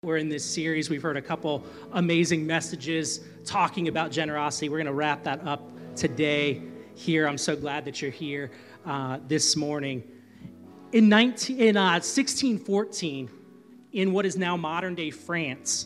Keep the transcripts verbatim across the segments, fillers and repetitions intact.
We're in this series. We've heard a couple amazing messages talking about generosity. We're going to wrap that up today here. I'm so glad that you're here uh, this morning. In, nineteen, in uh, sixteen fourteen, in what is now modern-day France,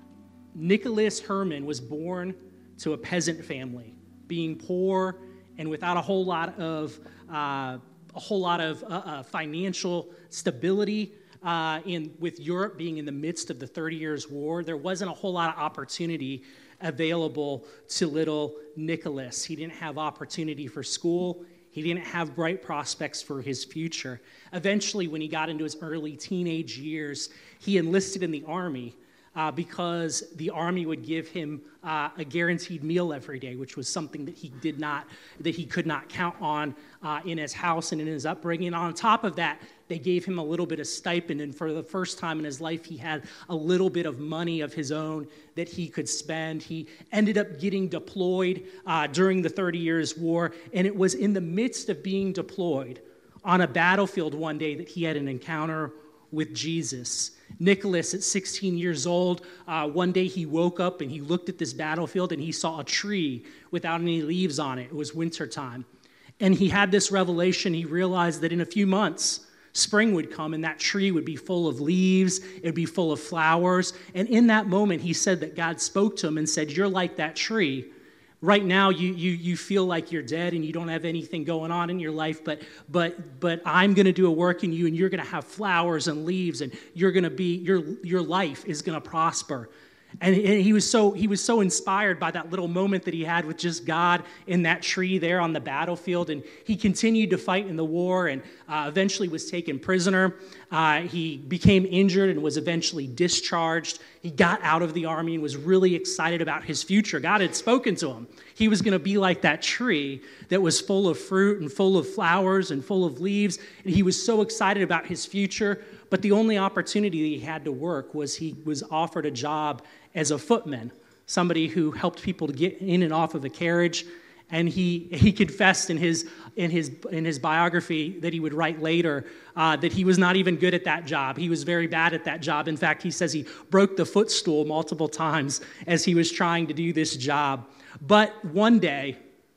Nicholas Herman was born to a peasant family, being poor and without a whole lot of uh, a whole lot of uh, uh, financial stability. Uh, in with Europe being in the midst of the Thirty Years' War, there wasn't a whole lot of opportunity available to little Nicholas. He didn't have opportunity for school. He didn't have bright prospects for his future. Eventually, when he got into his early teenage years, he enlisted in the army uh, because the army would give him uh, a guaranteed meal every day, which was something that he did not, that he could not count on uh, in his house and in his upbringing. And on top of that, they gave him a little bit of stipend, and for the first time in his life, he had a little bit of money of his own that he could spend. He ended up getting deployed uh, during the Thirty Years' War, and it was in the midst of being deployed on a battlefield one day that he had an encounter with Jesus. Nicholas, at sixteen years old, uh, one day he woke up and he looked at this battlefield and he saw a tree without any leaves on it. It was wintertime. And he had this revelation. He realized that in a few months, spring would come and that tree would be full of leaves, it would be full of flowers. And in that moment, he said that God spoke to him and said, "You're like that tree. Right now, you you you feel like you're dead and you don't have anything going on in your life, but but but I'm going to do a work in you, and you're going to have flowers and leaves, and you're going to be your your life is going to prosper." And he was so he was so inspired by that little moment that he had with just God in that tree there on the battlefield. And he continued to fight in the war and uh, eventually was taken prisoner. Uh, he became injured and was eventually discharged. He got out of the army and was really excited about his future. God had spoken to him. He was going to be like that tree that was full of fruit and full of flowers and full of leaves. And he was so excited about his future. But the only opportunity that he had to work was he was offered a job as a footman, somebody who helped people to get in and off of a carriage. And he he confessed in his in his in his biography that he would write later uh, that he was not even good at that job. He was very bad at that job. In fact, he says he broke the footstool multiple times as he was trying to do this job. But one day,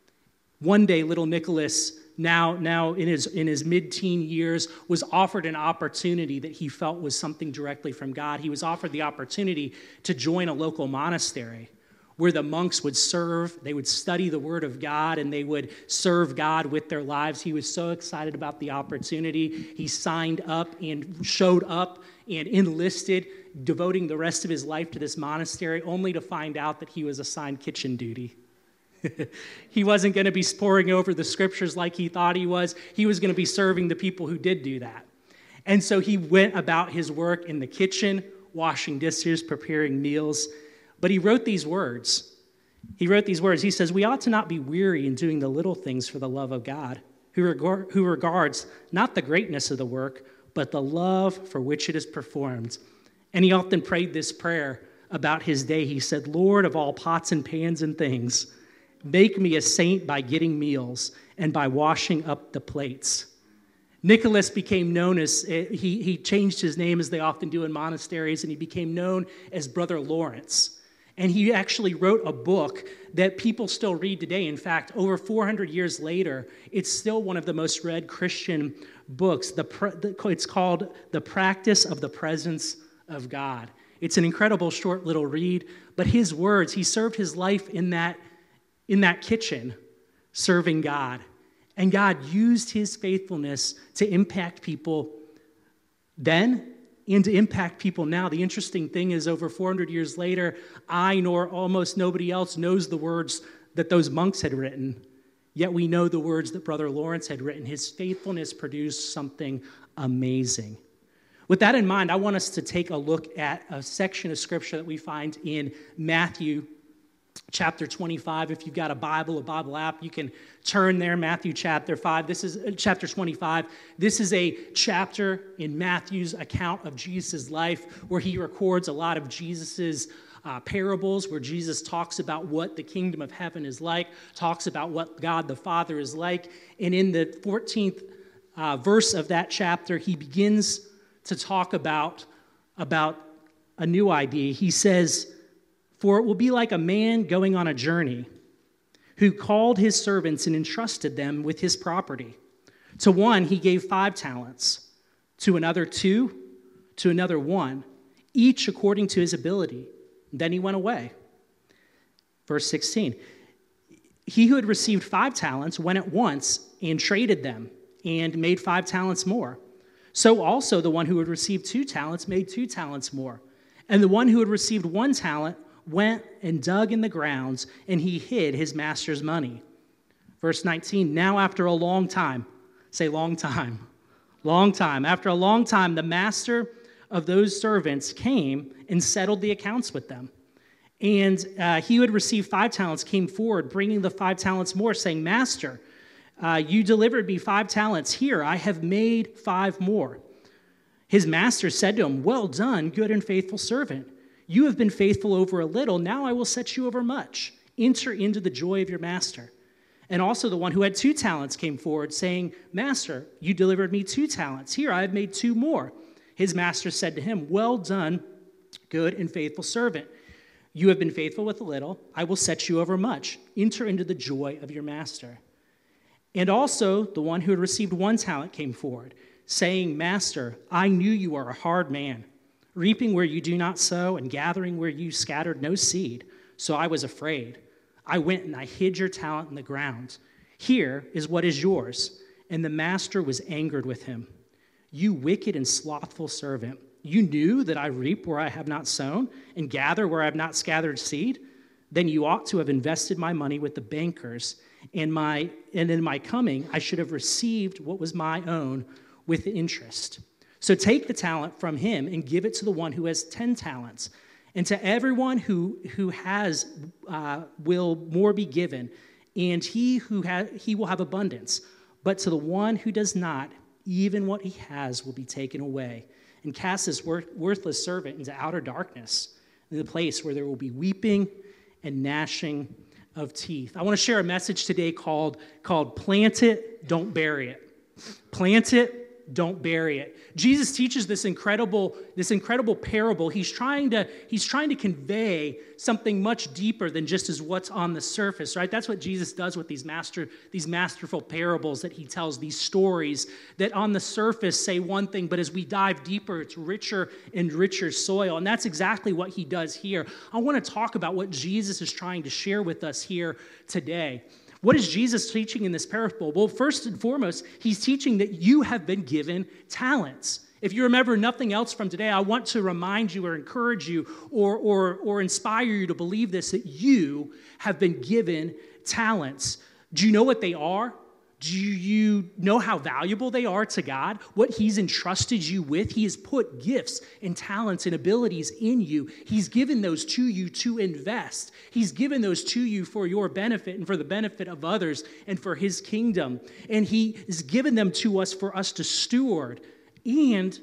one day, little Nicholas, now now in his in his mid-teen years, was offered an opportunity that he felt was something directly from God. He was offered the opportunity to join a local monastery where the monks would serve, they would study the Word of God, and they would serve God with their lives. He was so excited about the opportunity. He signed up and showed up and enlisted, devoting the rest of his life to this monastery, only to find out that he was assigned kitchen duty. He wasn't going to be poring over the scriptures like he thought he was. He was going to be serving the people who did do that. And so he went about his work in the kitchen, washing dishes, preparing meals. But he wrote these words. He wrote these words. He says, "We ought to not be weary in doing the little things for the love of God, who, regard, who regards not the greatness of the work, but the love for which it is performed." And he often prayed this prayer about his day. He said, "Lord of all pots and pans and things, make me a saint by getting meals and by washing up the plates." Nicholas became known as, he, he changed his name as they often do in monasteries, and he became known as Brother Lawrence. And he actually wrote a book that people still read today. In fact, over four hundred years later, it's still one of the most read Christian books. The, it's called The Practice of the Presence of God. It's an incredible short little read, but his words, he served his life in that in that kitchen, serving God. And God used his faithfulness to impact people then and to impact people now. The interesting thing is, over four hundred years later, I nor almost nobody else knows the words that those monks had written, yet we know the words that Brother Lawrence had written. His faithfulness produced something amazing. With that in mind, I want us to take a look at a section of scripture that we find in Matthew chapter twenty-five. If you've got a Bible, a Bible app, you can turn there. Matthew chapter five. This is uh, chapter twenty-five. This is a chapter in Matthew's account of Jesus' life where he records a lot of Jesus's uh, parables, where Jesus talks about what the kingdom of heaven is like, talks about what God the Father is like. And in the fourteenth uh, verse of that chapter, he begins to talk about about a new idea. He says, "For it will be like a man going on a journey who called his servants and entrusted them with his property. To one he gave five talents, to another two, to another one, each according to his ability. Then he went away." Verse sixteen, "He who had received five talents went at once and traded them and made five talents more. So also the one who had received two talents made two talents more. And the one who had received one talent went and dug in the grounds, and he hid his master's money." Verse nineteen, "Now after a long time," say long time, long time, "after a long time, the master of those servants came and settled the accounts with them. And uh, he who had received five talents came forward, bringing the five talents more, saying, 'Master, uh, you delivered me five talents. Here, I have made five more.' His master said to him, 'Well done, good and faithful servant. You have been faithful over a little. Now I will set you over much. Enter into the joy of your master.' And also the one who had two talents came forward, saying, 'Master, you delivered me two talents. Here, I have made two more.' His master said to him, 'Well done, good and faithful servant. You have been faithful with a little. I will set you over much. Enter into the joy of your master.' And also the one who had received one talent came forward, saying, 'Master, I knew you are a hard man, reaping where you do not sow and gathering where you scattered no seed. So I was afraid. I went and I hid your talent in the ground. Here is what is yours.' And the master was angered with him. 'You wicked and slothful servant. You knew that I reap where I have not sown and gather where I have not scattered seed? Then you ought to have invested my money with the bankers, and my and in my coming I should have received what was my own with interest. So take the talent from him and give it to the one who has ten talents. And to everyone who, who has uh, will more be given, and he who ha- he will have abundance. But to the one who does not, even what he has will be taken away. And cast this worth- worthless servant into outer darkness, in the place where there will be weeping and gnashing of teeth." I want to share a message today called, called Plant It, Don't Bury It. Plant it, don't bury it. Jesus teaches this incredible, this incredible parable. He's trying to, he's trying to convey something much deeper than just as what's on the surface, right? That's what Jesus does with these master, these masterful parables that he tells, these stories that on the surface say one thing, but as we dive deeper, it's richer and richer soil. And that's exactly what he does here. I want to talk about what Jesus is trying to share with us here today. What is Jesus teaching in this parable? Well, first and foremost, he's teaching that you have been given talents. If you remember nothing else from today, I want to remind you or encourage you or, or, or inspire you to believe this, that you have been given talents. Do you know what they are? Do you know how valuable they are to God? What he's entrusted you with? He has put gifts and talents and abilities in you. He's given those to you to invest. He's given those to you for your benefit and for the benefit of others and for his kingdom. And he has given them to us for us to steward. And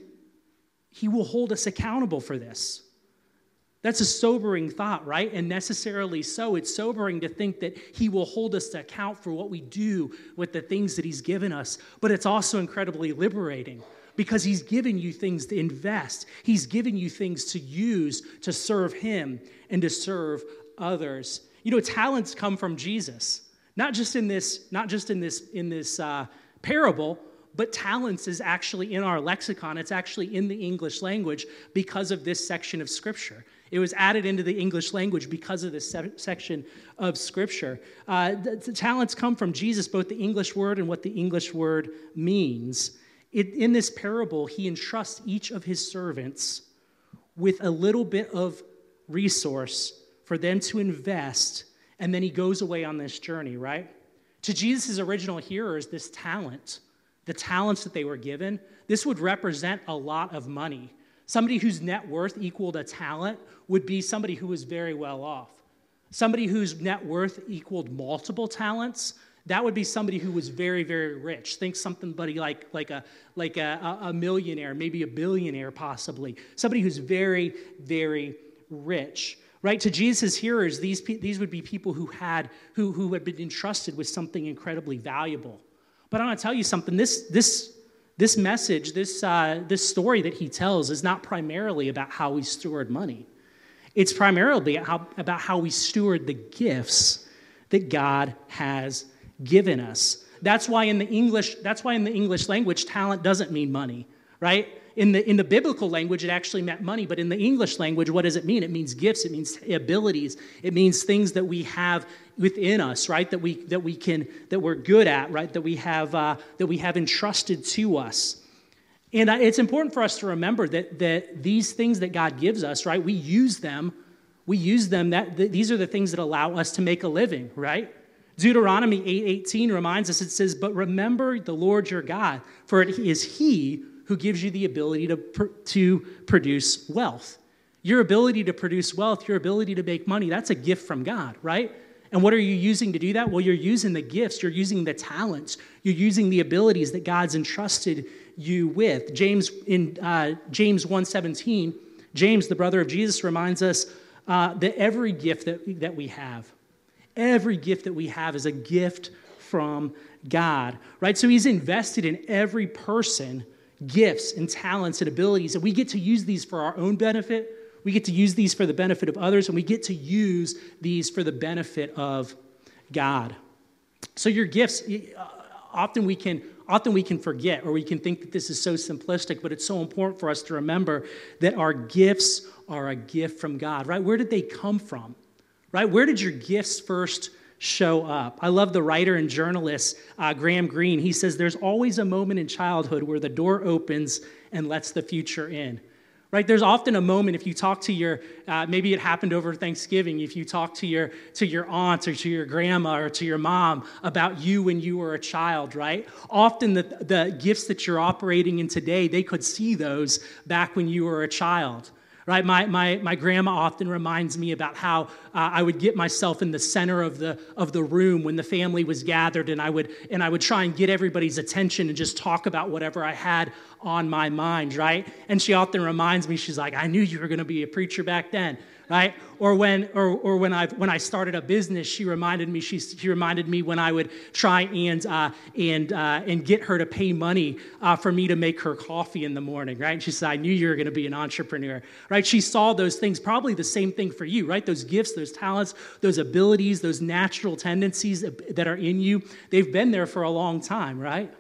he will hold us accountable for this. That's a sobering thought, right? And necessarily so. It's sobering to think that he will hold us to account for what we do with the things that he's given us. But it's also incredibly liberating because he's given you things to invest. He's given you things to use to serve him and to serve others. You know, talents come from Jesus. Not just in this, not just in this, in this uh, parable, but talents is actually in our lexicon. It's actually in the English language because of this section of Scripture. It was added into the English language because of this se- section of Scripture. Uh, the, the talents come from Jesus, both the English word and what the English word means. It, in this parable, he entrusts each of his servants with a little bit of resource for them to invest, and then he goes away on this journey, right? To Jesus' original hearers, this talent, the talents that they were given, this would represent a lot of money. Somebody whose net worth equaled a talent would be somebody who was very well off. Somebody whose net worth equaled multiple talents, that would be somebody who was very, very rich. Think somebody like, like, a, like a, a millionaire, maybe a billionaire possibly. Somebody who's very, very rich. Right? To Jesus' hearers, these, these would be people who had, who, who had been entrusted with something incredibly valuable. But I want to tell you something, this, this, This message, this, uh, this story that he tells is not primarily about how we steward money. It's primarily how, about how we steward the gifts that God has given us. That's why in the English, that's why in the English language, talent doesn't mean money, right? In the, in the biblical language, it actually meant money, but in the English language, what does it mean? It means gifts, it means abilities, it means things that we have within us, right? That we that we can that we're good at, right? That we have uh, that we have entrusted to us. And uh, it's important for us to remember that that these things that God gives us, right? We use them, we use them. That, that these are the things that allow us to make a living, right? Deuteronomy eight eighteen reminds us. It says, "But remember the Lord your God, for it is He who gives you the ability to, to produce wealth." Your ability to produce wealth, your ability to make money, that's a gift from God, right? And what are you using to do that? Well, you're using the gifts, you're using the talents, you're using the abilities that God's entrusted you with. James in uh, James one seventeen, James, the brother of Jesus, reminds us uh, that every gift that, that we have, every gift that we have is a gift from God, right? So he's invested in every person gifts and talents and abilities, and we get to use these for our own benefit. We get to use these for the benefit of others, and we get to use these for the benefit of God. So your gifts, often we can often we can forget, or we can think that this is so simplistic, but it's so important for us to remember that our gifts are a gift from God, right? Where did they come from, right? Where did your gifts first show up? I love the writer and journalist, uh, Graham Greene. He says, "There's always a moment in childhood where the door opens and lets the future in." Right? There's often a moment, if you talk to your, uh, maybe it happened over Thanksgiving, if you talk to your to your aunt or to your grandma or to your mom about you when you were a child, right? Often the, the gifts that you're operating in today, they could see those back when you were a child. Right, my my my grandma often reminds me about how uh, I would get myself in the center of the of the room when the family was gathered, and I would and I would try and get everybody's attention and just talk about whatever I had on my mind, right? And she often reminds me, she's like, "I knew you were going to be a preacher back then." Right? Or when, or, or when I when I started a business, she reminded me. She, she reminded me when I would try and uh, and uh, and get her to pay money uh, for me to make her coffee in the morning. Right? And she said, "I knew you were going to be an entrepreneur." Right? She saw those things. Probably the same thing for you. Right? Those gifts, those talents, those abilities, those natural tendencies that are in you. They've been there for a long time. Right?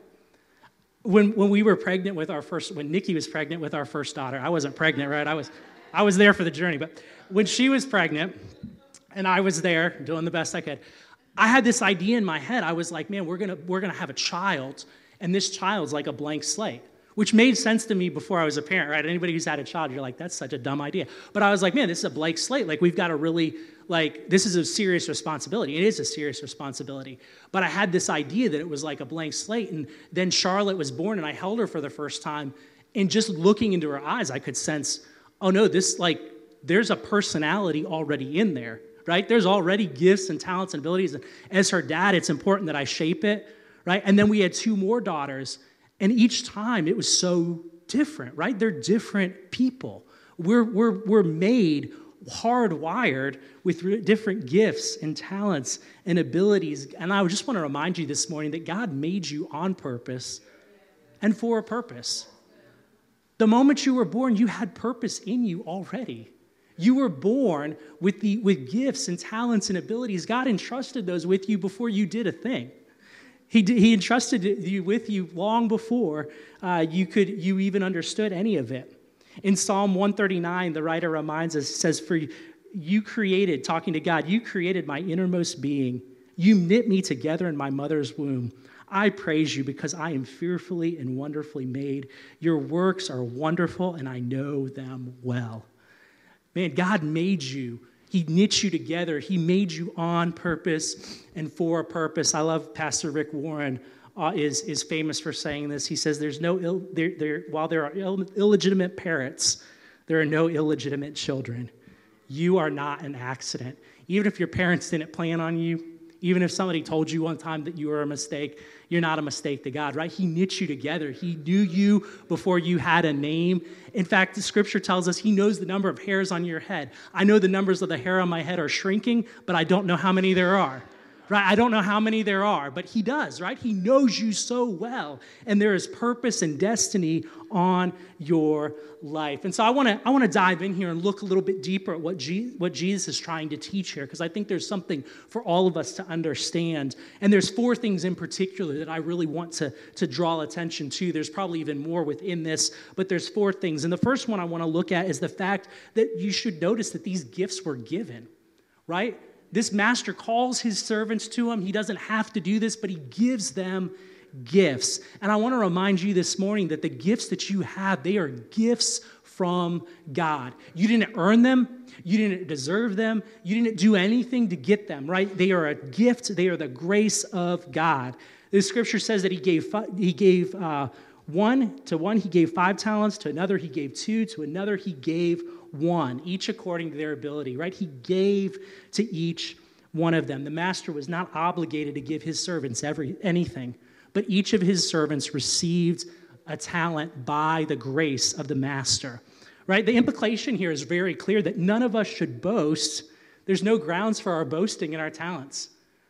When when we were pregnant with our first, when Nikki was pregnant with our first daughter, I wasn't pregnant. Right? I was I was there for the journey, but when she was pregnant, and I was there doing the best I could, I had this idea in my head. I was like, man, we're gonna we're gonna have a child, and this child's like a blank slate, which made sense to me before I was a parent, right? Anybody who's had a child, you're like, that's such a dumb idea. But I was like, man, this is a blank slate. Like, we've got to really, like, this is a serious responsibility. It is a serious responsibility. But I had this idea that it was like a blank slate, and then Charlotte was born, and I held her for the first time, and just looking into her eyes, I could sense, oh no, this, like, there's a personality already in there, right? There's already gifts and talents and abilities. And as her dad, it's important that I shape it, right? And then we had two more daughters, and each time it was so different, right? They're different people. We're, we're, we're made hardwired with different gifts and talents and abilities. And I just want to remind you this morning that God made you on purpose and for a purpose. The moment you were born, you had purpose in you already. You were born with the with gifts and talents and abilities. God entrusted those with you before you did a thing. He did, he entrusted you with you long before uh, you could you even understood any of it. In Psalm one thirty-nine, the writer reminds us, says, "For you created," talking to God, "you created my innermost being. You knit me together in my mother's womb. I praise you because I am fearfully and wonderfully made. Your works are wonderful, and I know them well." Man, God made you. He knit you together. He made you on purpose and for a purpose. I love Pastor Rick Warren uh, is, is famous for saying this. He says, "There's no Ill, there, there, while there are Ill, illegitimate parents, there are no illegitimate children. You are not an accident. Even if your parents didn't plan on you, even if somebody told you one time that you were a mistake, you're not a mistake to God, right? He knit you together. He knew you before you had a name. In fact, the scripture tells us he knows the number of hairs on your head. I know the numbers of the hair on my head are shrinking, but I don't know how many there are, right? I don't know how many there are, but he does, right? He knows you so well, and there is purpose and destiny on your life. And so I want to I want to dive in here and look a little bit deeper at what Je- what Jesus is trying to teach here, because I think there's something for all of us to understand. And there's four things in particular that I really want to, to draw attention to. There's probably even more within this, but there's four things. And the first one I want to look at is the fact that you should notice that these gifts were given, right? This master calls his servants to him. He doesn't have to do this, but he gives them gifts. And I want to remind you this morning that the gifts that you have, they are gifts from God. You didn't earn them. You didn't deserve them. You didn't do anything to get them, right? They are a gift. They are the grace of God. The scripture says that he gave he gave uh, one to one, he gave five talents, to another he gave two, to another he gave one, each according to their ability, right? He gave to each one of them. The master was not obligated to give his servants every anything, but each of his servants received a talent by the grace of the master, right? The implication here is very clear that none of us should boast. There's no grounds for our boasting in our talents.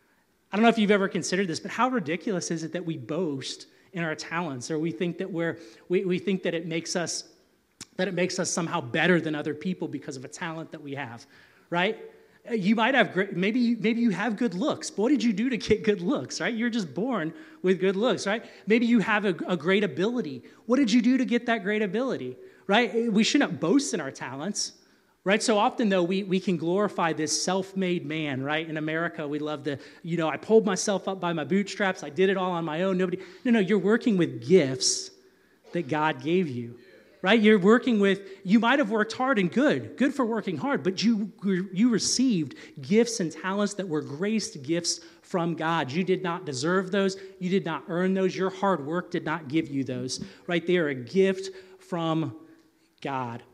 I don't know if you've ever considered this, but how ridiculous is it that we boast in our talents, or we think that we're we, we think that it makes us that it makes us somehow better than other people because of a talent that we have, right? You might have great, maybe you, maybe you have good looks. But what did you do to get good looks, right? You're just born with good looks, right? Maybe you have a, a great ability. What did you do to get that great ability, right? We shouldn't boast in our talents, right? So often, though, we, we can glorify this self-made man, right? In America, we love the, you know, I pulled myself up by my bootstraps. I did it all on my own. Nobody, no, no, you're working with gifts that God gave you. Right? You're working with, you might have worked hard and good, good for working hard, but you, you received gifts and talents that were graced gifts from God. You did not deserve those. You did not earn those. Your hard work did not give you those. Right? They are a gift from God.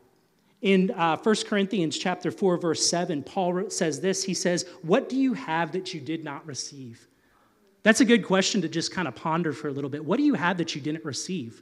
In uh, First Corinthians chapter four, verse seven, Paul says this. He says, what do you have that you did not receive? That's a good question to just kind of ponder for a little bit. What do you have that you didn't receive?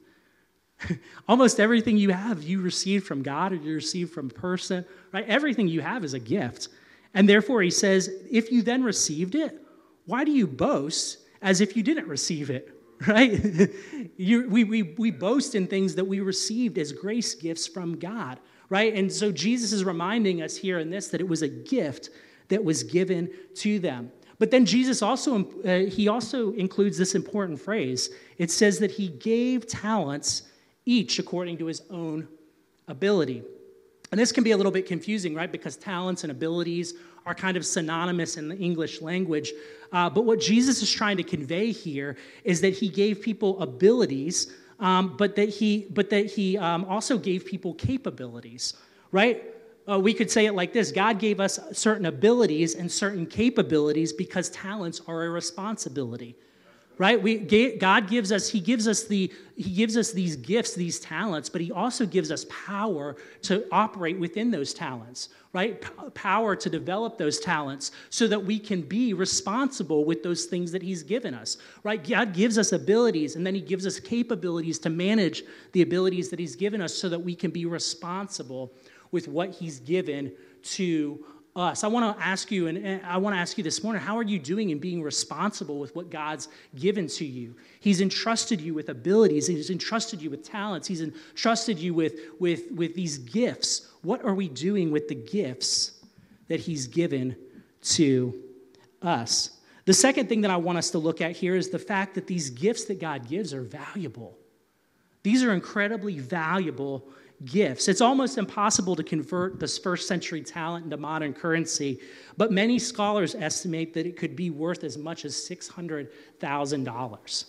Almost everything you have, you received from God, or you received from a person, right? Everything you have is a gift. And therefore, he says, if you then received it, why do you boast as if you didn't receive it, right? you, we, we, we boast in things that we received as grace gifts from God, right? And so Jesus is reminding us here in this that it was a gift that was given to them. But then Jesus also, uh, he also includes this important phrase. It says that he gave talents each according to his own ability. And this can be a little bit confusing, right? Because talents and abilities are kind of synonymous in the English language. Uh, but what Jesus is trying to convey here is that he gave people abilities, um, but that he, but that he um, also gave people capabilities, right? Uh, we could say it like this: God gave us certain abilities and certain capabilities because talents are a responsibility. Right? We, God gives us, he gives us the, he gives us these gifts, these talents, but he also gives us power to operate within those talents, right? P- power to develop those talents so that we can be responsible with those things that he's given us, right? God gives us abilities, and then he gives us capabilities to manage the abilities that he's given us so that we can be responsible with what he's given to us. I want to ask you, and I want to ask you this morning, how are you doing in being responsible with what God's given to you? He's entrusted you with abilities. He's entrusted you with talents. He's entrusted you with, with, with these gifts. What are we doing with the gifts that he's given to us? The second thing that I want us to look at here is the fact that these gifts that God gives are valuable. These are incredibly valuable gifts. It's almost impossible to convert this first century talent into modern currency, but many scholars estimate that it could be worth as much as six hundred thousand dollars.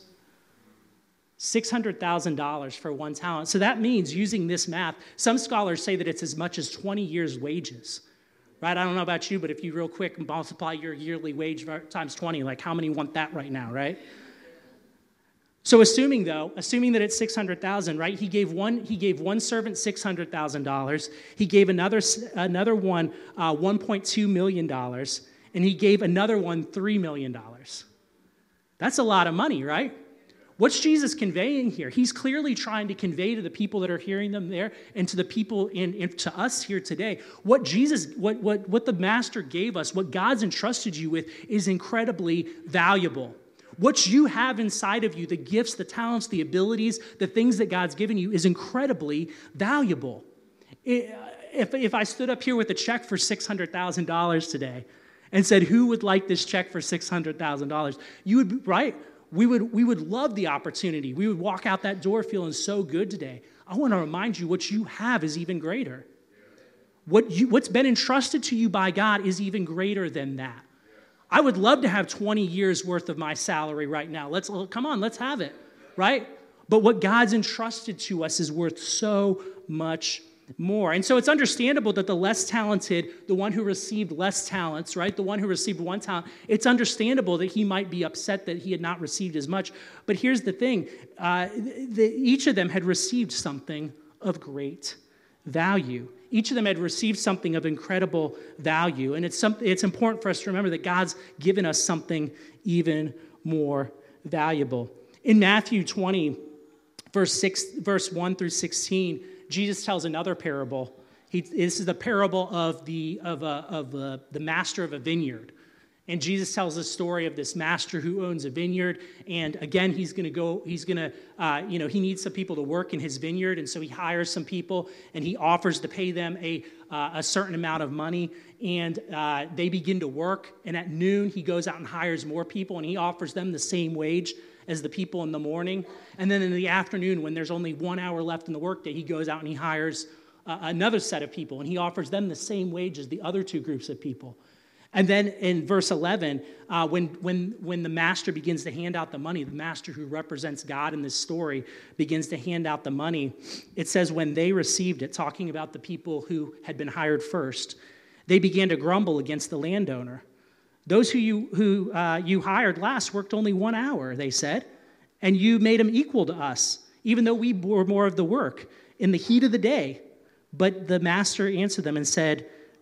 six hundred thousand dollars for one talent. So that means, using this math, some scholars say that it's as much as twenty years' wages. Right? I don't know about you, but if you real quick multiply your yearly wage times twenty, like how many want that right now, right? So assuming, though, assuming that it's six hundred thousand dollars, right, he gave one he gave one servant six hundred thousand dollars, he gave another another one uh, one point two million dollars, and he gave another one three million dollars. That's a lot of money, right? What's Jesus conveying here? He's clearly trying to convey to the people that are hearing them there and to the people in, in to us here today. What Jesus, what, what, what the Master gave us, what God's entrusted you with is incredibly valuable. What you have inside of you, the gifts, the talents, the abilities, the things that God's given you is incredibly valuable. It, if, if I stood up here with a check for six hundred thousand dollars today and said, who would like this check for six hundred thousand dollars? You would, right? We would, we would love the opportunity. We would walk out that door feeling so good today. I want to remind you what you have is even greater. What you, what's been entrusted to you by God is even greater than that. I would love to have twenty years worth of my salary right now. Let's come on, let's have it, right? But what God's entrusted to us is worth so much more. And so it's understandable that the less talented, the one who received less talents, right? The one who received one talent, it's understandable that he might be upset that he had not received as much. But here's the thing. Uh, the, each of them had received something of great value. Each of them had received something of incredible value. And it's, some, it's important for us to remember that God's given us something even more valuable. In Matthew twenty, verse, six, verse one through sixteen, Jesus tells another parable. He, this is the parable of the of, a, of a, the master of a vineyard. And Jesus tells the story of this master who owns a vineyard. And again, he's going to go, he's going to, uh, you know, he needs some people to work in his vineyard. And so he hires some people and he offers to pay them a, uh, a certain amount of money. And uh, they begin to work. And at noon, he goes out and hires more people and he offers them the same wage as the people in the morning. And then in the afternoon, when there's only one hour left in the workday, he goes out and he hires uh, another set of people, and he offers them the same wage as the other two groups of people. And then in verse eleven, uh, when, when, when the master begins to hand out the money, the master who represents God in this story begins to hand out the money, it says when they received it, talking about the people who had been hired first, they began to grumble against the landowner. Those who you who uh, you hired last worked only one hour, they said, and you made them equal to us, even though we bore more of the work in the heat of the day. But the master answered them and said,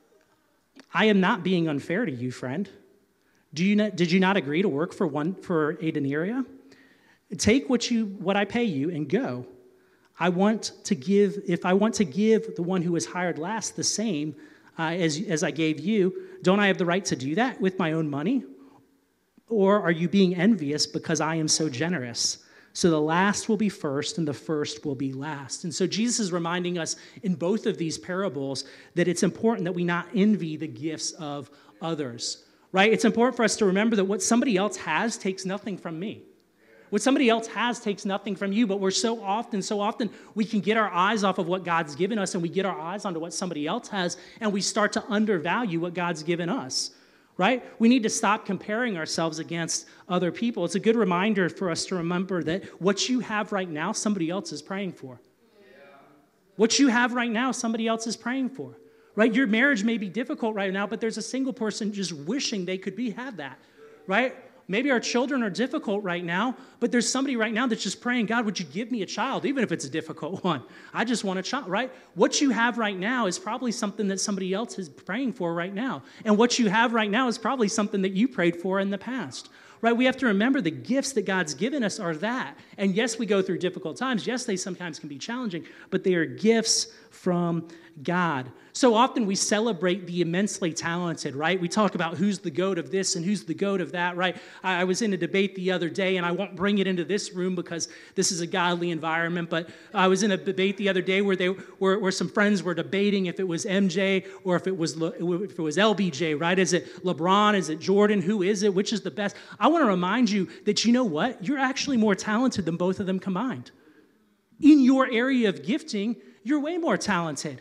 I am not being unfair to you, friend. Do you not, did you not agree to work for one for a denarii? Take what you what I pay you and go. I want to give if I want to give the one who was hired last the same uh, as as I gave you. Don't I have the right to do that with my own money? Or are you being envious because I am so generous? So the last will be first and the first will be last. And so Jesus is reminding us in both of these parables that it's important that we not envy the gifts of others, right? It's important for us to remember that what somebody else has takes nothing from me. What somebody else has takes nothing from you, but we're so often, so often we can get our eyes off of what God's given us and we get our eyes onto what somebody else has and we start to undervalue what God's given us, right? We need to stop comparing ourselves against other people. It's a good reminder for us to remember that what you have right now, somebody else is praying for. What you have right now, somebody else is praying for, right? Your marriage may be difficult right now, but there's a single person just wishing they could be have that, right? Maybe our children are difficult right now, but there's somebody right now that's just praying, God, would you give me a child, even if it's a difficult one? I just want a child, right? What you have right now is probably something that somebody else is praying for right now. And what you have right now is probably something that you prayed for in the past, right? We have to remember the gifts that God's given us are that. And yes, we go through difficult times. Yes, they sometimes can be challenging, but they are gifts from God. So often we celebrate the immensely talented, right? We talk about who's the GOAT of this and who's the GOAT of that, right? I was in a debate the other day, and I won't bring it into this room because this is a godly environment, but I was in a debate the other day where they where, where some friends were debating if it was M J or if it was if it was L B J, right? Is it LeBron? Is it Jordan? Who is it? Which is the best? I want to remind you that you know what? You're actually more talented than both of them combined. In your area of gifting, you're way more talented.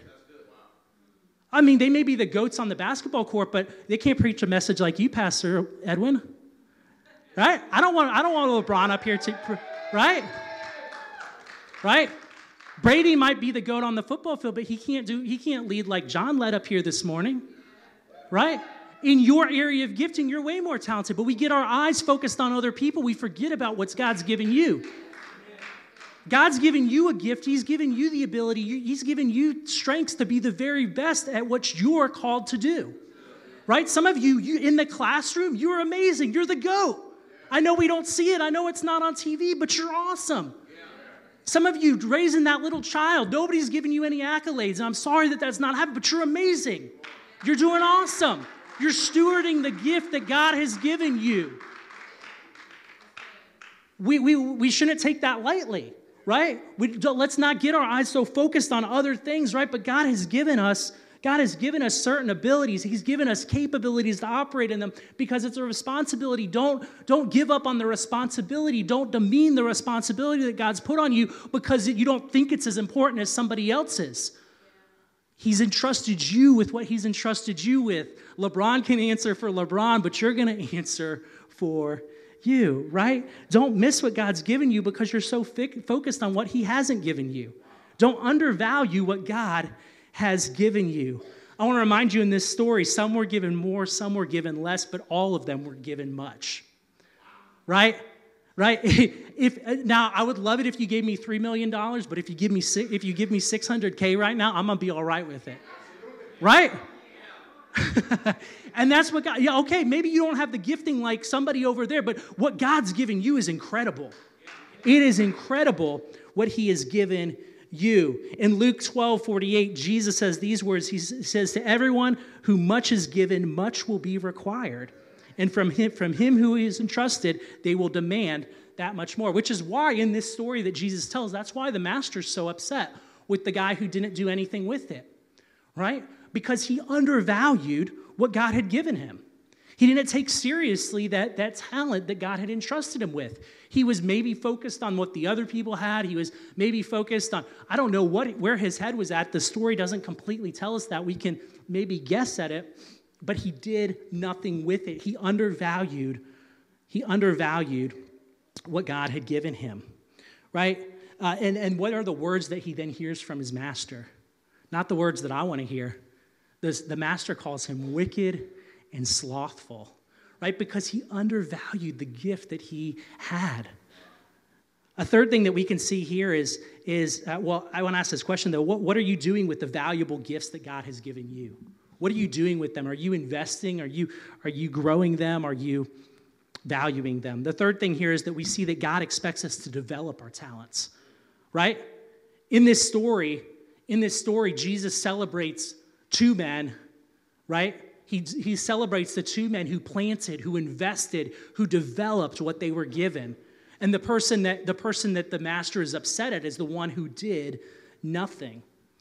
I mean, they may be the GOATs on the basketball court, but they can't preach a message like you, Pastor Edwin. Right? I don't want I don't want LeBron up here to, right? Right? Brady might be the GOAT on the football field, but he can't do he can't lead like John led up here this morning. Right? In your area of gifting, you're way more talented, but we get our eyes focused on other people. We forget about what God's given you. God's given you a gift. He's given you the ability. He's given you strengths to be the very best at what you're called to do. Right? Some of you, you in the classroom, you're amazing. You're the GOAT. I know we don't see it. I know it's not on T V, but you're awesome. Some of you raising that little child, nobody's giving you any accolades. And I'm sorry that that's not happening, but you're amazing. You're doing awesome. You're stewarding the gift that God has given you. We, we, we shouldn't take that lightly, right? We, let's not get our eyes so focused on other things, right? But God has given us God has given us certain abilities. He's given us capabilities to operate in them because it's a responsibility. Don't, don't give up on the responsibility. Don't demean the responsibility that God's put on you because you don't think it's as important as somebody else's. He's entrusted you with what he's entrusted you with. LeBron can answer for LeBron, but you're going to answer for you, right? Don't miss what God's given you because you're so fi- focused on what he hasn't given you. Don't undervalue what God has given you. I want to remind you in this story, some were given more, some were given less, but all of them were given much. Right? Right? If now I would love it if you gave me three million dollars, but if you give me if you give me six hundred K right now, I'm going to be all right with it. Right? And that's what God, yeah, okay, maybe you don't have the gifting like somebody over there, but what God's given you is incredible. It is incredible what he has given you. In Luke twelve forty-eight, Jesus says these words. He says, to everyone who much is given, much will be required. And from him, from him who is entrusted, they will demand that much more. Which is why in this story that Jesus tells, that's why the master's so upset with the guy who didn't do anything with it. Right? Because he undervalued what God had given him. He didn't take seriously that, that talent that God had entrusted him with. He was maybe focused on what the other people had. He was maybe focused on, I don't know what where his head was at. The story doesn't completely tell us that. We can maybe guess at it, but he did nothing with it. He undervalued, he undervalued what God had given him, right? Uh, and, and what are the words that he then hears from his master? Not the words that I want to hear. The, the master calls him wicked and slothful, right? Because he undervalued the gift that he had. A third thing that we can see here is, is uh, well, I want to ask this question, though. What, what are you doing with the valuable gifts that God has given you? What are you doing with them? Are you investing? Are you, are you growing them? Are you valuing them? The third thing here is that we see that God expects us to develop our talents, right? In this story, in this story, Jesus celebrates two men, right? He, he celebrates the two men who planted, who invested, who developed what they were given. And the person that the person that the master is upset at is the one who did nothing.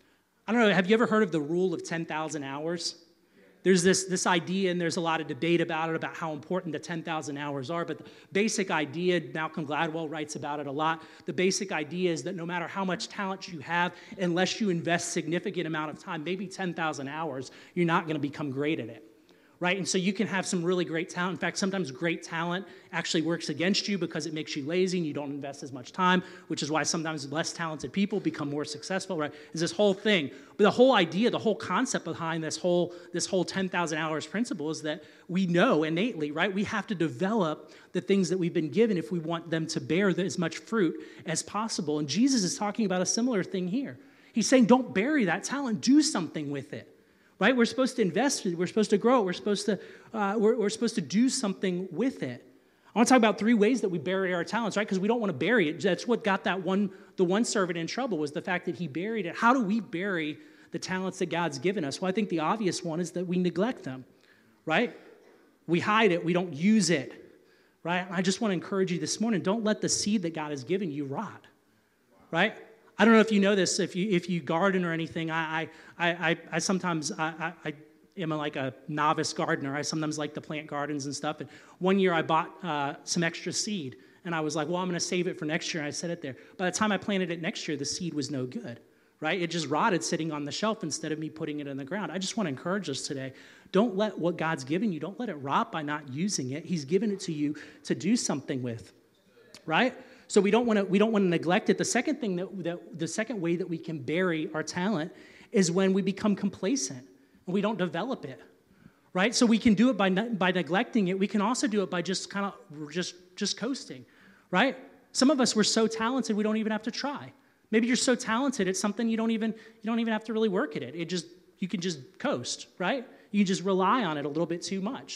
I don't know, have you ever heard of the rule of ten thousand hours? There's this, this idea, and there's a lot of debate about it, about how important the ten thousand hours are, but the basic idea, Malcolm Gladwell writes about it a lot, the basic idea is that no matter how much talent you have, unless you invest significant amount of time, maybe ten thousand hours, you're not going to become great at it. Right? And so you can have some really great talent. In fact, sometimes great talent actually works against you because it makes you lazy and you don't invest as much time, which is why sometimes less talented people become more successful, right? Is this whole thing. But the whole idea, the whole concept behind this whole this whole ten thousand hours principle is that we know innately, right? We have to develop the things that we've been given if we want them to bear as much fruit as possible. And Jesus is talking about a similar thing here. He's saying, don't bury that talent. Do something with it. Right? We're supposed to invest. We're supposed to grow. We're supposed to, uh, we're, we're supposed to do something with it. I want to talk about three ways that we bury our talents, right? Because we don't want to bury it. That's what got that one, the one servant in trouble, was the fact that he buried it. How do we bury the talents that God's given us? Well, I think the obvious one is that we neglect them, right? We hide it. We don't use it, right? I just want to encourage you this morning, don't let the seed that God has given you rot, right? I don't know if you know this, if you if you garden or anything, I I I, I sometimes, I, I, I am a, like a novice gardener. I sometimes like to plant gardens and stuff. And one year I bought uh, some extra seed, and I was like, well, I'm going to save it for next year, and I set it there. By the time I planted it next year, the seed was no good, right? It just rotted sitting on the shelf instead of me putting it in the ground. I just want to encourage us today. Don't let what God's given you, don't let it rot by not using it. He's given it to you to do something with, right? So we don't want to we don't want to neglect it. The second thing that, that the second way that we can bury our talent is when we become complacent and we don't develop it, right? So we can do it by by neglecting it. We can also do it by just kind of just just coasting, right? Some of us, we're so talented we don't even have to try. Maybe you're so talented it's something you don't even you don't even have to really work at it. It just you can just coast, right? You can just rely on it a little bit too much.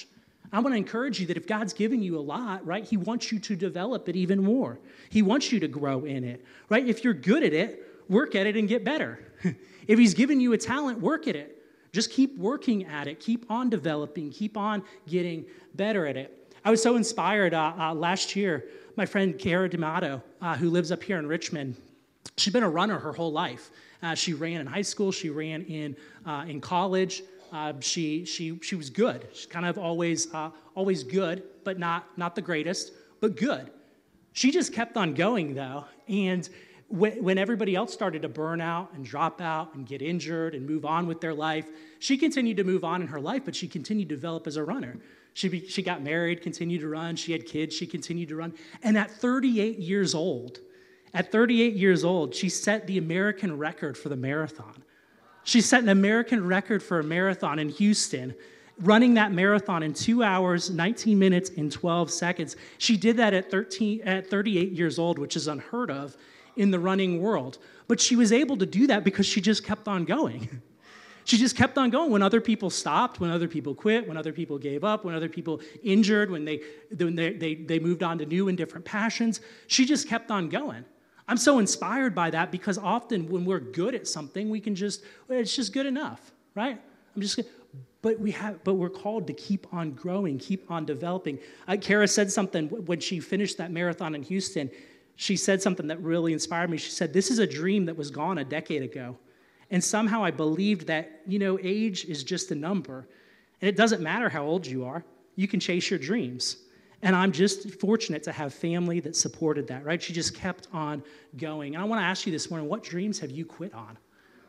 I want to encourage you that if God's giving you a lot, right, he wants you to develop it even more. He wants you to grow in it, right? If you're good at it, work at it and get better. If he's given you a talent, work at it. Just keep working at it. Keep on developing. Keep on getting better at it. I was so inspired uh, uh, last year. My friend Cara D'Amato, uh, who lives up here in Richmond, she's been a runner her whole life. Uh, she ran in high school. She ran in uh, in college. Uh, she she she was good. She's kind of always uh, always good, but not not the greatest, but good. She just kept on going though, and when, when everybody else started to burn out and drop out and get injured and move on with their life, she continued to move on in her life, but she continued to develop as a runner. She be, she got married, continued to run. She had kids. She continued to run, and at thirty-eight years old, at thirty-eight years old, she set the American record for the marathon. She set an American record for a marathon in Houston, running that marathon in two hours, nineteen minutes, and twelve seconds. She did that at thirteen, at thirty-eight years old, which is unheard of in the running world. But she was able to do that because she just kept on going. She just kept on going when other people stopped, when other people quit, when other people gave up, when other people injured, when they, when they, they, they moved on to new and different passions. She just kept on going. I'm so inspired by that because often when we're good at something, we can just, well, it's just good enough, right? I'm just, but we have, but we're called to keep on growing, keep on developing. Uh, Cara said something when she finished that marathon in Houston. She said something that really inspired me. She said, "This is a dream that was gone a decade ago. And somehow I believed that, you know, age is just a number. And it doesn't matter how old you are. You can chase your dreams. And I'm just fortunate to have family that supported that," right? She just kept on going. And I want to ask you this morning, what dreams have you quit on?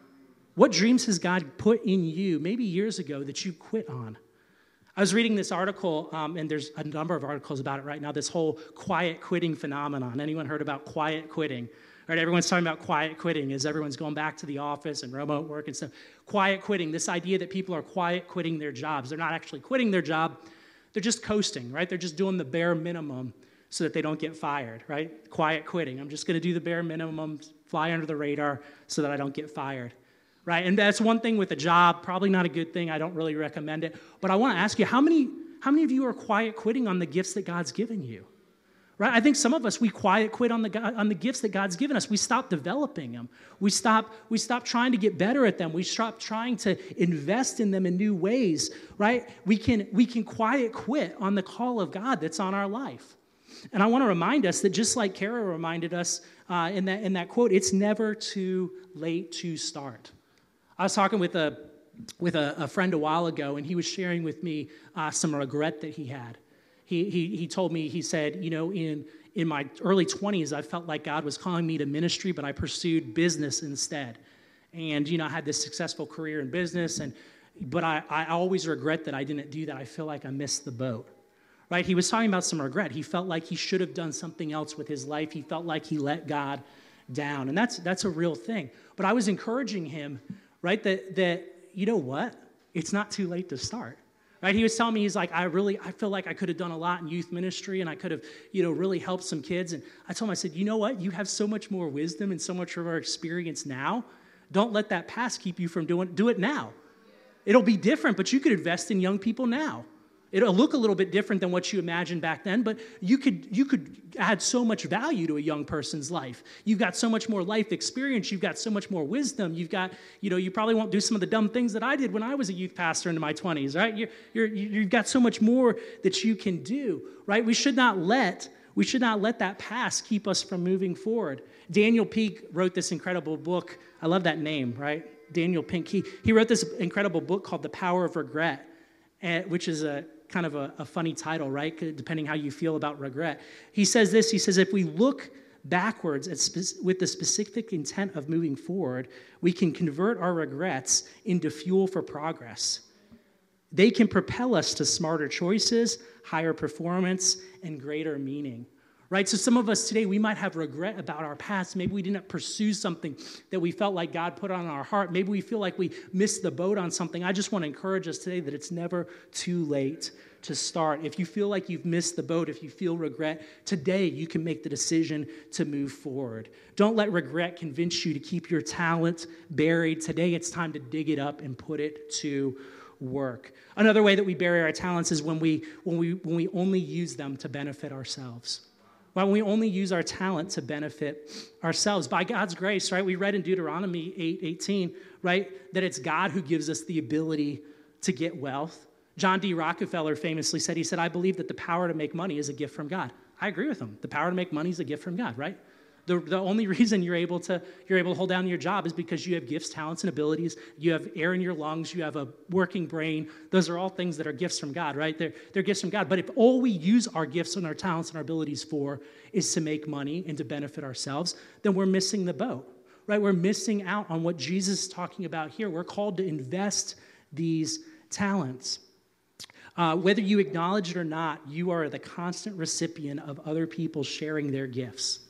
What dreams has God put in you, maybe years ago, that you quit on? I was reading this article, um, and there's a number of articles about it right now, this whole quiet quitting phenomenon. Anyone heard about quiet quitting? Right, everyone's talking about quiet quitting as everyone's going back to the office and remote work and stuff. Quiet quitting, this idea that people are quiet quitting their jobs. They're not actually quitting their job. They're just coasting, right? They're just doing the bare minimum so that they don't get fired, right? Quiet quitting. I'm just going to do the bare minimum, fly under the radar so that I don't get fired, right? And that's one thing with a job, probably not a good thing. I don't really recommend it. But I want to ask you, how many, how many of you are quiet quitting on the gifts that God's given you? Right? I think some of us, we quiet quit on the on the gifts that God's given us. We stop developing them. We stop we stop trying to get better at them. We stop trying to invest in them in new ways, right? We can we can quiet quit on the call of God that's on our life. And I want to remind us that just like Cara reminded us uh, in that in that quote, it's never too late to start. I was talking with a with a, a friend a while ago, and he was sharing with me uh, some regret that he had. He, he he told me, he said, you know, in, in my early twenties, I felt like God was calling me to ministry, but I pursued business instead. And, you know, I had this successful career in business, and but I, I always regret that I didn't do that. I feel like I missed the boat, right? He was talking about some regret. He felt like he should have done something else with his life. He felt like he let God down, and that's that's a real thing. But I was encouraging him, right, that that, you know what? It's not too late to start. Right, he was telling me, he's like, I really, I feel like I could have done a lot in youth ministry, and I could have, you know, really helped some kids. And I told him, I said, you know what? You have so much more wisdom and so much of our experience now. Don't let that past keep you from doing, do it now. It'll be different, but you could invest in young people now. It'll look a little bit different than what you imagined back then, but you could you could add so much value to a young person's life. You've got so much more life experience. You've got so much more wisdom. You've got, you know, you probably won't do some of the dumb things that I did when I was a youth pastor into my twenties, right? You're, you're, you've got so much more that you can do, right? We should not let we should not let that past keep us from moving forward. Daniel Pink wrote this incredible book. I love that name, right? Daniel Pink. He, he wrote this incredible book called The Power of Regret, which is a kind of a, a funny title, right? Depending how you feel about regret. He says this, he says, if we look backwards at spe- with the specific intent of moving forward, we can convert our regrets into fuel for progress. They can propel us to smarter choices, higher performance, and greater meaning. Right? So some of us today, we might have regret about our past. Maybe we didn't pursue something that we felt like God put on our heart. Maybe we feel like we missed the boat on something. I just want to encourage us today that it's never too late to start. If you feel like you've missed the boat, if you feel regret, today you can make the decision to move forward. Don't let regret convince you to keep your talent buried. Today it's time to dig it up and put it to work. Another way that we bury our talents is when we when we when we only use them to benefit ourselves. When we only use our talent to benefit ourselves. By God's grace, right? We read in Deuteronomy eight eighteen, right, that it's God who gives us the ability to get wealth. John D. Rockefeller famously said, he said, I believe that the power to make money is a gift from God. I agree with him. The power to make money is a gift from God, right? The, the only reason you're able to you're able to hold down your job is because you have gifts, talents, and abilities. You have air in your lungs. You have a working brain. Those are all things that are gifts from God, right? They're, they're gifts from God. But if all we use our gifts and our talents and our abilities for is to make money and to benefit ourselves, then we're missing the boat, right? We're missing out on what Jesus is talking about here. We're called to invest these talents. Uh, whether you acknowledge it or not, you are the constant recipient of other people sharing their gifts.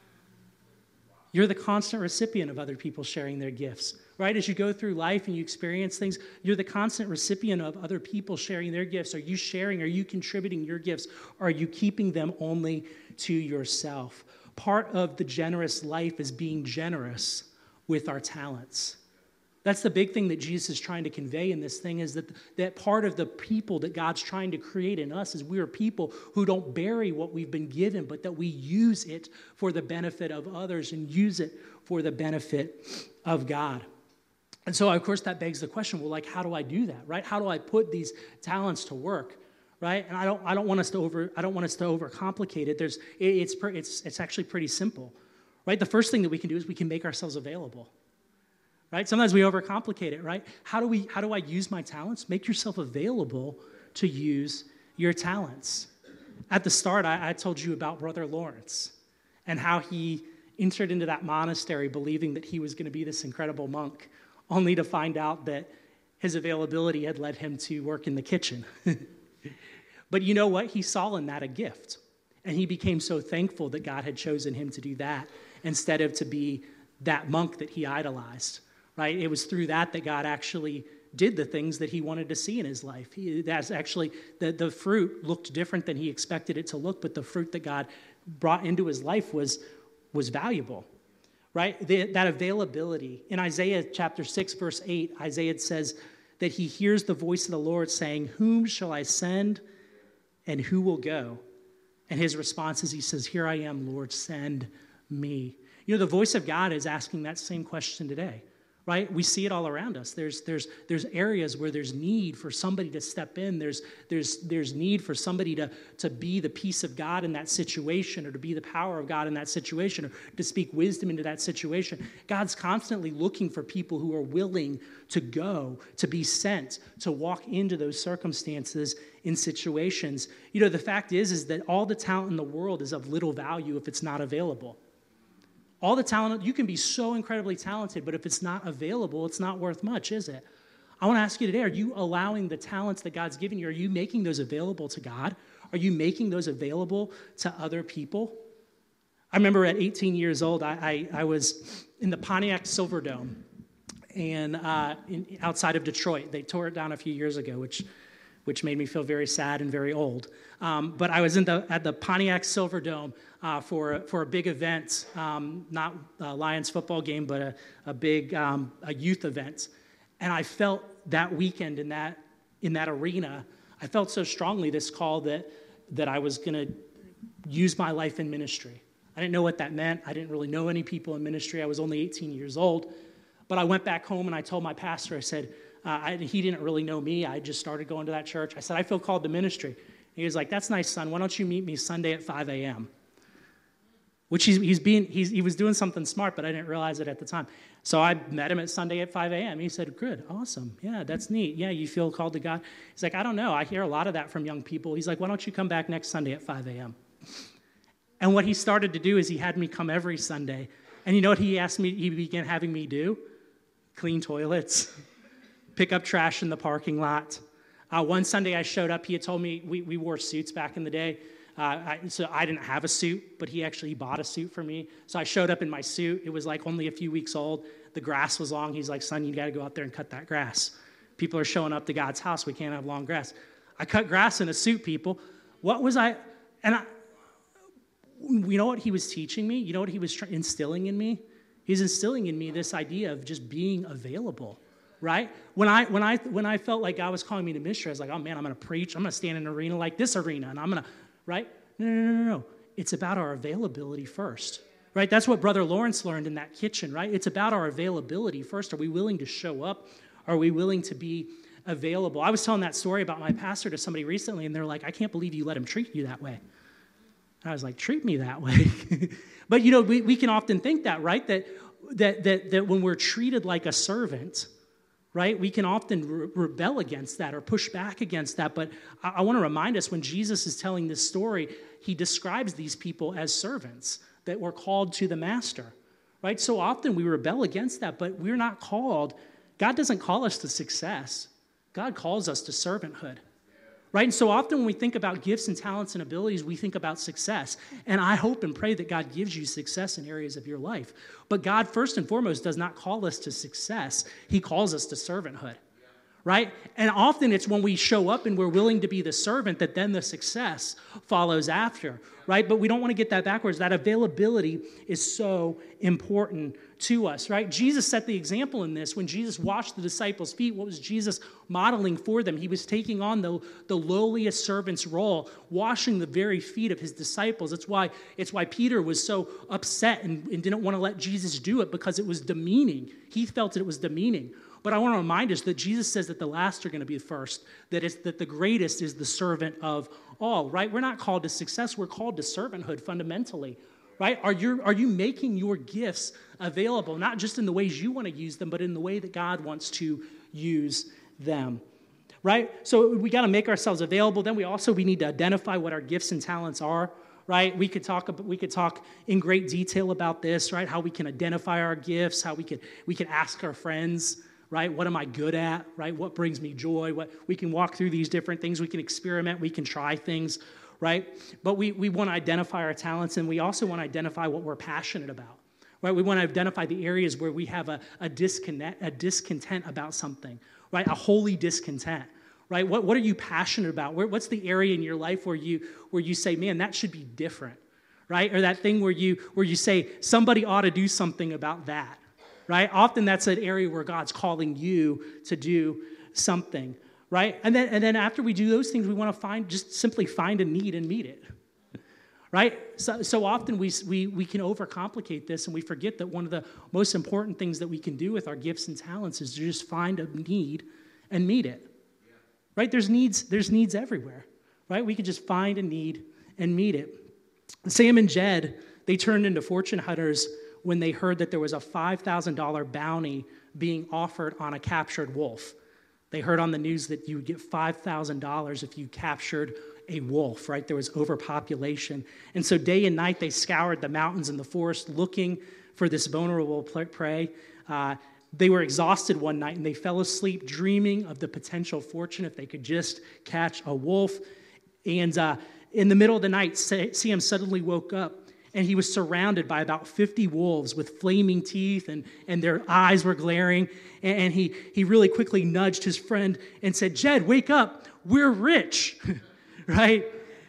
You're the constant recipient of other people sharing their gifts, right? As you go through life and you experience things, you're the constant recipient of other people sharing their gifts. Are you sharing? Are you contributing your gifts? Or are you keeping them only to yourself? Part of the generous life is being generous with our talents. That's the big thing that Jesus is trying to convey in this thing, is that, that part of the people that God's trying to create in us is we are people who don't bury what we've been given, but that we use it for the benefit of others and use it for the benefit of God. And so, of course, that begs the question, well, like, how do I do that, right? How do I put these talents to work, right? And I don't, I don't want us to over, I don't want us to overcomplicate it. There's, it, it's, it's, it's actually pretty simple, right? The first thing that we can do is we can make ourselves available. Right? Sometimes we overcomplicate it, right? How do we? How do I use my talents? Make yourself available to use your talents. At the start, I, I told you about Brother Lawrence and how he entered into that monastery believing that he was going to be this incredible monk, only to find out that his availability had led him to work in the kitchen. But you know what? He saw in that a gift, and he became so thankful that God had chosen him to do that instead of to be that monk that he idolized. Right? It was through that that God actually did the things that he wanted to see in his life. He, that's actually, the, the fruit looked different than he expected it to look, but the fruit that God brought into his life was, was valuable. Right? The, that availability. In Isaiah chapter six, verse eight, Isaiah says that he hears the voice of the Lord saying, whom shall I send and who will go? And his response is, he says, here I am, Lord, send me. You know, the voice of God is asking that same question today. Right? We see it all around us. There's, there's, there's areas where there's need for somebody to step in. There's, there's, there's need for somebody to, to be the peace of God in that situation, or to be the power of God in that situation, or to speak wisdom into that situation. God's constantly looking for people who are willing to go, to be sent, to walk into those circumstances in situations. You know, the fact is, is that all the talent in the world is of little value if it's not available. All the talent, you can be so incredibly talented, but if it's not available, it's not worth much, is it? I want to ask you today, are you allowing the talents that God's given you, are you making those available to God? Are you making those available to other people? I remember at eighteen years old, I, I, I was in the Pontiac Silverdome and uh, in, outside of Detroit. They tore it down a few years ago, which which made me feel very sad and very old. Um, but I was in the, at the Pontiac Silverdome uh, for, for a big event, um, not a Lions football game, but a, a big um, a youth event. And I felt that weekend in that, in that arena, I felt so strongly this call that, that I was going to use my life in ministry. I didn't know what that meant. I didn't really know any people in ministry. I was only eighteen years old. But I went back home and I told my pastor, I said, Uh, I, he didn't really know me. I just started going to that church. I said, I feel called to ministry. And he was like, that's nice, son. Why don't you meet me Sunday at five a.m.? Which he's, he's being, he's, he was doing something smart, but I didn't realize it at the time. So I met him at Sunday at five a.m. He said, good, awesome. Yeah, that's neat. Yeah, you feel called to God. He's like, I don't know. I hear a lot of that from young people. He's like, why don't you come back next Sunday at five a.m.? And what he started to do is he had me come every Sunday. And you know what he asked me, he began having me do? Clean toilets. Pick up trash in the parking lot. Uh, one Sunday I showed up. He had told me we, we wore suits back in the day. Uh, I, so I didn't have a suit, but he actually bought a suit for me. So I showed up in my suit. It was like only a few weeks old. The grass was long. He's like, son, you got to go out there and cut that grass. People are showing up to God's house. We can't have long grass. I cut grass in a suit, people. What was I? And I, you know what he was teaching me? You know what he was instilling in me? He's instilling in me this idea of just being available. right? When I when I when I felt like God was calling me to ministry, I was like, oh man, I'm going to preach. I'm going to stand in an arena like this arena, and I'm going to, right? No, no, no, no, no. It's about our availability first, right? That's what Brother Lawrence learned in that kitchen, right? It's about our availability first. Are we willing to show up? Are we willing to be available? I was telling that story about my pastor to somebody recently, and they're like, I can't believe you let him treat you that way. I was like, treat me that way. But, you know, we, we can often think that, right? That, that, that, that when we're treated like a servant, right, we can often re- rebel against that or push back against that. But I, I want to remind us, when Jesus is telling this story, he describes these people as servants that were called to the master, right? So often we rebel against that, but we're not called. God doesn't call us to success. God calls us to servanthood. Right? And so often when we think about gifts and talents and abilities, we think about success. And I hope and pray that God gives you success in areas of your life. But God, first and foremost, does not call us to success. He calls us to servanthood. Right? And often it's when we show up and we're willing to be the servant that then the success follows after. Right? But we don't want to get that backwards. That availability is so important to us, right? Jesus set the example in this. When Jesus washed the disciples' feet, what was Jesus modeling for them? He was taking on the, the lowliest servant's role, washing the very feet of his disciples. It's why, it's why Peter was so upset and, and didn't want to let Jesus do it, because it was demeaning. He felt that it was demeaning. But I want to remind us that Jesus says that the last are going to be the first, that, it's, that the greatest is the servant of all, right? We're not called to success. We're called to servanthood fundamentally. Right? Are you, are you making your gifts available, not just in the ways you want to use them, but in the way that God wants to use them? Right? So we got to make ourselves available. Then we also we need to identify what our gifts and talents are. Right? We could talk we could talk in great detail about this. Right? How we can identify our gifts. How we could we can ask our friends. Right? What am I good at? Right? What brings me joy? What we can walk through these different things. We can experiment. We can try things. Right? But we, we want to identify our talents, and we also want to identify what we're passionate about. Right? We want to identify the areas where we have a, a disconnect, a discontent about something, right? A holy discontent. Right? What, what are you passionate about? Where, what's the area in your life where you where you say, man, that should be different? Right? Or that thing where you where you say, somebody ought to do something about that. Right? Often that's an area where God's calling you to do something. Right? And then and then after we do those things, we want to find just simply find a need and meet it. Right? So, so often we, we we can overcomplicate this, and we forget that one of the most important things that we can do with our gifts and talents is to just find a need and meet it. Right? There's needs, there's needs everywhere. Right? We can just find a need and meet it. Sam and Jed, they turned into fortune hunters when they heard that there was a five thousand dollars bounty being offered on a captured wolf. They heard on the news that you would get five thousand dollars if you captured a wolf, right? There was overpopulation. And so day and night, they scoured the mountains and the forest looking for this vulnerable prey. Uh, they were exhausted one night, and they fell asleep dreaming of the potential fortune if they could just catch a wolf. And uh, in the middle of the night, Sam suddenly woke up, and he was surrounded by about fifty wolves with flaming teeth, and, and their eyes were glaring. And he, he really quickly nudged his friend and said, Jed, wake up. We're rich, right?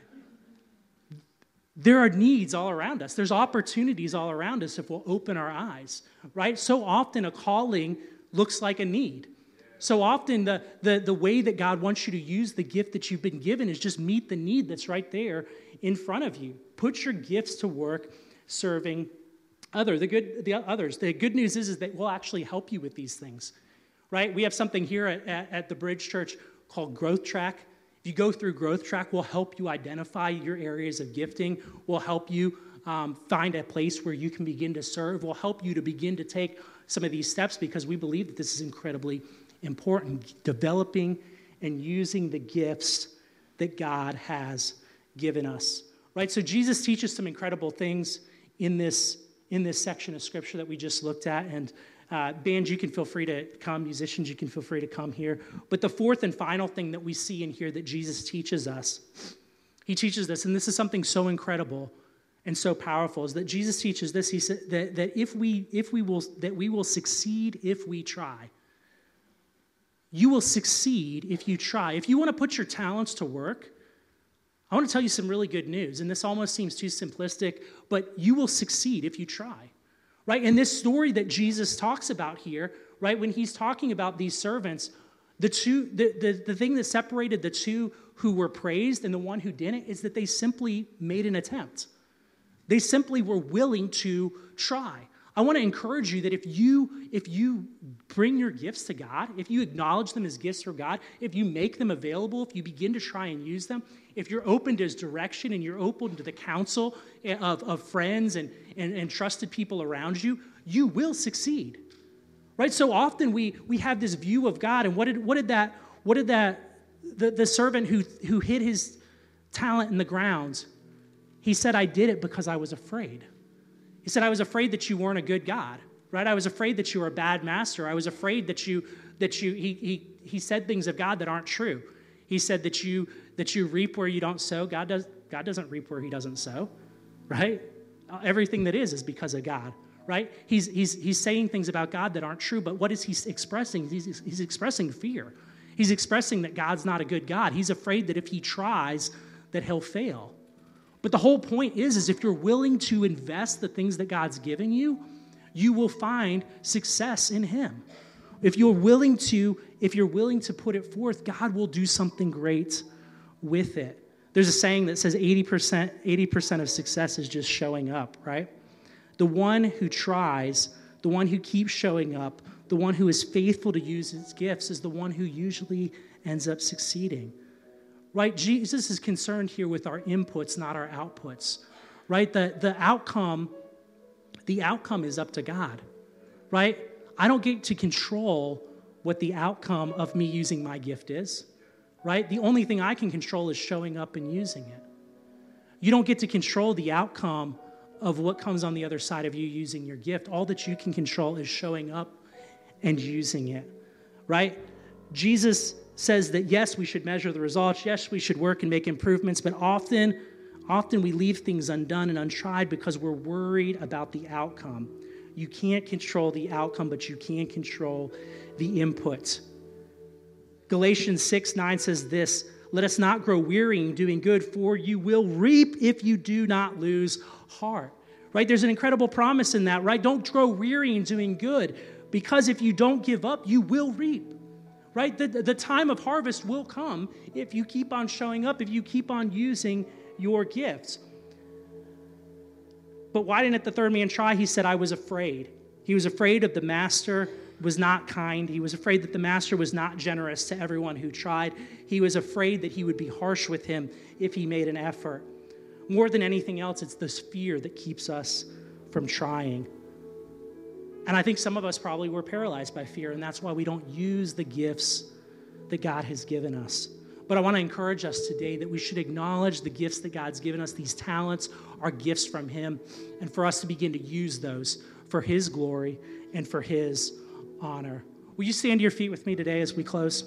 There are needs all around us. There's opportunities all around us if we'll open our eyes, right? So often a calling looks like a need. So often the, the, the way that God wants you to use the gift that you've been given is just meet the need that's right there in front of you. Put your gifts to work serving other, the good, the others. The good news is, is that we'll actually help you with these things, right? We have something here at, at, at the Bridge Church called Growth Track. If you go through Growth Track, we'll help you identify your areas of gifting. We'll help you um, find a place where you can begin to serve. We'll help you to begin to take some of these steps because we believe that this is incredibly important, developing and using the gifts that God has given us. Right? So Jesus teaches some incredible things in this, in this section of Scripture that we just looked at. And uh, bands, you can feel free to come. Musicians, you can feel free to come here. But the fourth and final thing that we see in here that Jesus teaches us, he teaches this, and this is something so incredible and so powerful, is that Jesus teaches this. He said that, that if we if we will that we will succeed if we try. You will succeed if you try. If you want to put your talents to work, I want to tell you some really good news, and this almost seems too simplistic, but you will succeed if you try, right? And this story that Jesus talks about here, right? When he's talking about these servants, the two, the, the, the thing that separated the two who were praised and the one who didn't is that they simply made an attempt. They simply were willing to try. I want to encourage you that if you, if you bring your gifts to God, if you acknowledge them as gifts from God, if you make them available, if you begin to try and use them, if you're open to his direction and you're open to the counsel of, of friends and, and, and trusted people around you, you will succeed. Right? So often we we have this view of God, and what did what did that what did that the, the servant who who hid his talent in the ground, he said, I did it because I was afraid. He said, I was afraid that you weren't a good God, right? I was afraid that you were a bad master. I was afraid that you, that you, he, he, he said things of God that aren't true. He said that you, that you reap where you don't sow. God does, God doesn't reap where he doesn't sow, right? Everything that is is because of God, right? He's, he's, he's saying things about God that aren't true, but what is he expressing? He's, he's expressing fear. He's expressing that God's not a good God. He's afraid that if he tries, that he'll fail. But the whole point is, is if you're willing to invest the things that God's given you, you will find success in him. If you're willing to, if you're willing to put it forth, God will do something great with it. There's a saying that says eighty percent, eighty percent of success is just showing up, right? The one who tries, the one who keeps showing up, the one who is faithful to use his gifts is the one who usually ends up succeeding. Right? Jesus is concerned here with our inputs, not our outputs. Right? The, the outcome, the outcome is up to God. Right? I don't get to control what the outcome of me using my gift is. Right? The only thing I can control is showing up and using it. You don't get to control the outcome of what comes on the other side of you using your gift. All that you can control is showing up and using it. Right? Jesus says that, yes, we should measure the results. Yes, we should work and make improvements, but often, often we leave things undone and untried because we're worried about the outcome. You can't control the outcome, but you can control the input. Galatians six nine says this, let us not grow weary in doing good, for you will reap if you do not lose heart. Right? There's an incredible promise in that, right? Don't grow weary in doing good, because if you don't give up, you will reap. Right? The, the time of harvest will come if you keep on showing up, if you keep on using your gifts. But why didn't the third man try? He said, I was afraid. He was afraid of the master was not kind. He was afraid that the master was not generous to everyone who tried. He was afraid that he would be harsh with him if he made an effort. More than anything else, it's this fear that keeps us from trying. And I think some of us probably were paralyzed by fear, and that's why we don't use the gifts that God has given us. But I want to encourage us today that we should acknowledge the gifts that God's given us. These talents are gifts from him, and for us to begin to use those for his glory and for his honor. Will you stand to your feet with me today as we close?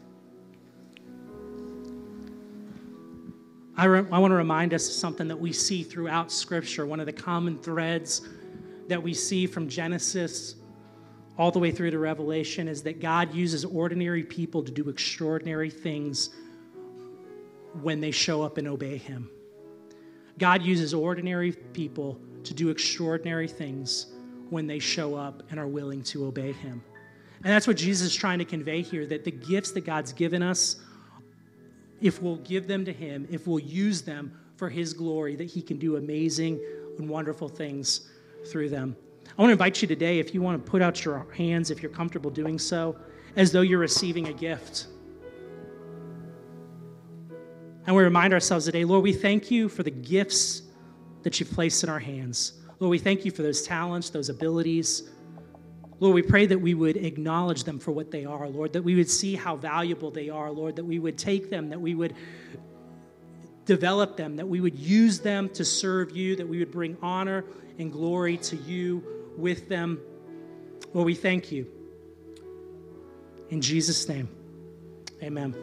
I, re- I want to remind us of something that we see throughout Scripture, one of the common threads that we see from Genesis all the way through to Revelation is that God uses ordinary people to do extraordinary things when they show up and obey him. God uses ordinary people to do extraordinary things when they show up and are willing to obey him. And that's what Jesus is trying to convey here, that the gifts that God's given us, if we'll give them to him, if we'll use them for his glory, that he can do amazing and wonderful things through them. I want to invite you today, if you want to put out your hands, if you're comfortable doing so, as though you're receiving a gift. And we remind ourselves today, Lord, we thank you for the gifts that you've placed in our hands. Lord, we thank you for those talents, those abilities. Lord, we pray that we would acknowledge them for what they are, Lord, that we would see how valuable they are, Lord, that we would take them, that we would develop them, that we would use them to serve you, that we would bring honor and glory to you with them. Lord, we thank you. In Jesus' name, amen.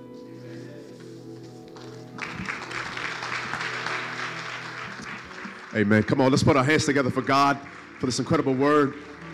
Amen. Come on, let's put our hands together for God, for this incredible word.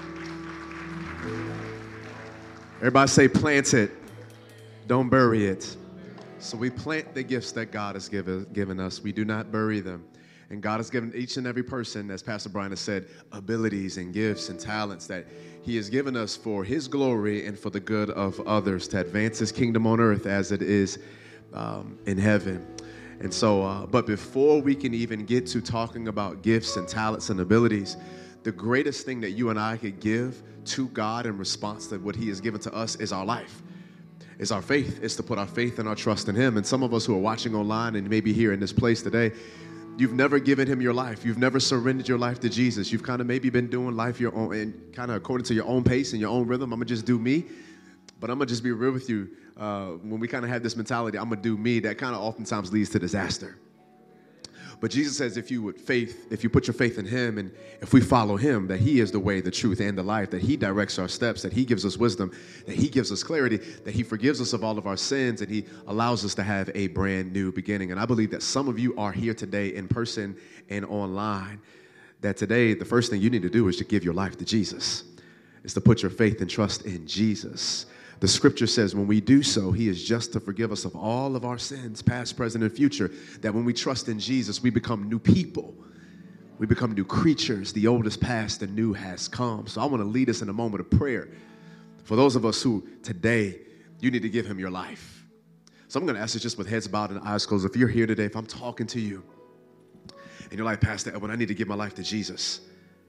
Everybody say, plant it. Don't bury it. So we plant the gifts that God has given, given us. We do not bury them. And God has given each and every person, as Pastor Brian has said, abilities and gifts and talents that he has given us for his glory and for the good of others, to advance his kingdom on earth as it is um, in heaven. And so, uh, but before we can even get to talking about gifts and talents and abilities, the greatest thing that you and I could give to God in response to what he has given to us is our life. Is our faith. Is to put our faith and our trust in him. And some of us who are watching online and maybe here in this place today, you've never given him your life. You've never surrendered your life to Jesus. You've kind of maybe been doing life your own, and kind of according to your own pace and your own rhythm. I'm going to just do me. But I'm going to just be real with you. Uh, when we kind of have this mentality, I'm going to do me, that kind of oftentimes leads to disaster. But Jesus says if you would faith, if you put your faith in him, and if we follow him, that he is the way, the truth, and the life, that he directs our steps, that he gives us wisdom, that he gives us clarity, that he forgives us of all of our sins, and he allows us to have a brand new beginning. And I believe that some of you are here today in person and online, that today the first thing you need to do is to give your life to Jesus. Is to put your faith and trust in Jesus. The scripture says when we do so, he is just to forgive us of all of our sins, past, present, and future, that when we trust in Jesus, we become new people. We become new creatures. The old is past, the new has come. So I want to lead us in a moment of prayer for those of us who today, you need to give him your life. So I'm going to ask you just with heads bowed and eyes closed, if you're here today, if I'm talking to you, and you're like, Pastor Edwin, I need to give my life to Jesus,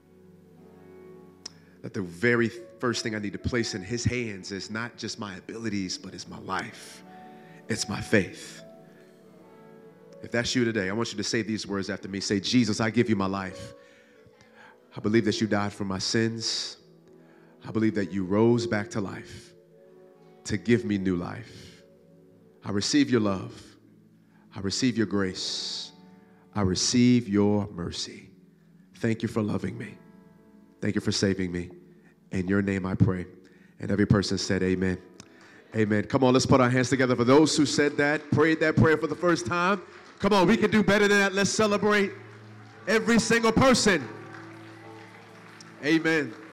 that the very first thing I need to place in his hands is not just my abilities, but it's my life. It's my faith. If that's you today, I want you to say these words after me. Say, Jesus, I give you my life. I believe that you died for my sins. I believe that you rose back to life to give me new life. I receive your love. I receive your grace. I receive your mercy. Thank you for loving me. Thank you for saving me. In your name I pray. And every person said amen. Amen. Come on, let's put our hands together for those who said that, prayed that prayer for the first time. Come on, we can do better than that. Let's celebrate every single person. Amen.